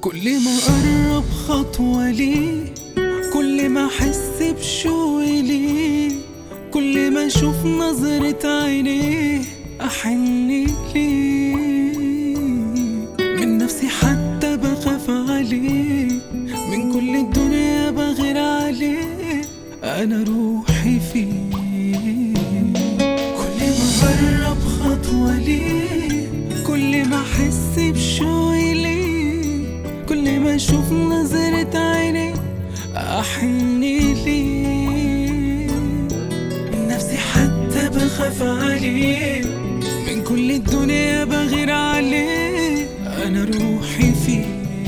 كل ما أقرب خطوة ليه، كل ما أحس بشوقي ليه، كل ما أشوف نظرة عينيه أحن ليه. من نفسي حتى بخاف عليه، من كل الدنيا بغير عليه، أنا روحي فيه. كل ما أقرب خطوة ليه، كل ما أحس بشوقي ليه، كل ما أشوف نظرة عينيه أحن ليه. من نفسي حتى بخاف عليه، من كل الدنيا بغير عليه، أنا روحي فيه.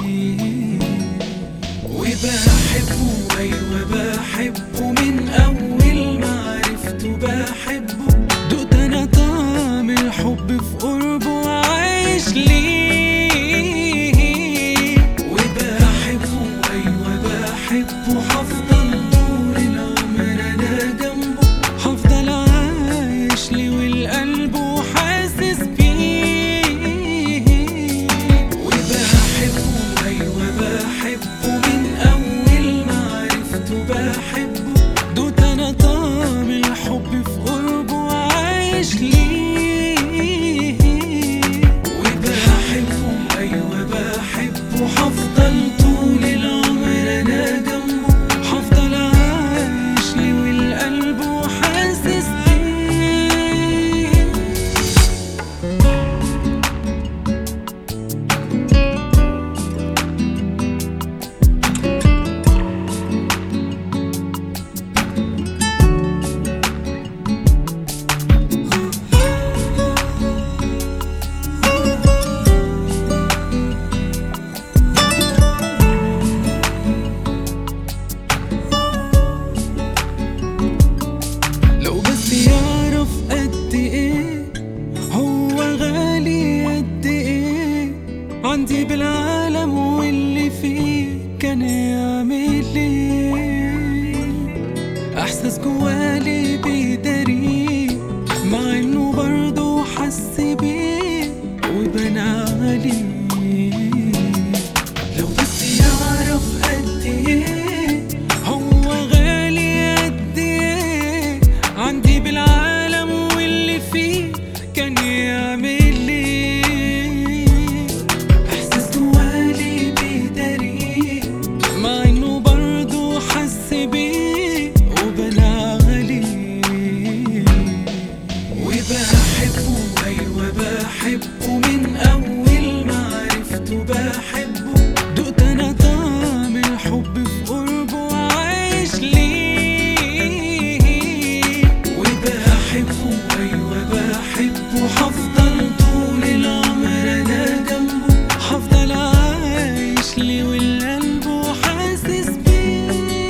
وبحبه، أيوة بحبه، من أول ما عرفته بحبه. دقت أنا طعم الحب في قربه وعايش ليه. وبحبه، أيوة بحبه، هفضل طول العمر أنا جنبه، هفضل عايش ليه والقلب وحاسس بيه. وبحبه، أيوة بحبه، من أول ما عرفته بحبه. دوت أنا طعم الحب في قربه وعايش ليه. وبحبه، أيوة بحبه، هفضل طول العمر أنا جنبه، هفضل عايش ليه والقلب وحاسس بيه. لو بس يعرف قد ايه هو غالي، قد ايه عندي بالعالم واللي فيه، كان يعمل ايه. احساس جوالي بيداريه، مع انه برضه حس بيه وبان عليه. لو بس يعرف قد ايه هو غالي، قد ايه عندي بالعالم واللي فيه، كان يعمل ايه. احساس جوالي بيداريه، مع انه برضه حس بيه وبان عليه. وبحبه، ايوه بحبه، من اول ما عرفته بحبه. دقت انا طعم الحب في قربه وعايش ليه. وبحبه، ايوه بحبه، هفضل طول العمر انا جنبه، هفضل عايش ليه والقلب وحاسس بيه.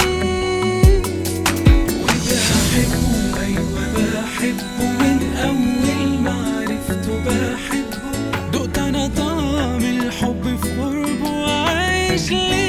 وبحبه، ايوه بحبه، من اول ما عرفته بحبه. دقت انا طعم الحب في قربه وعايش ليه.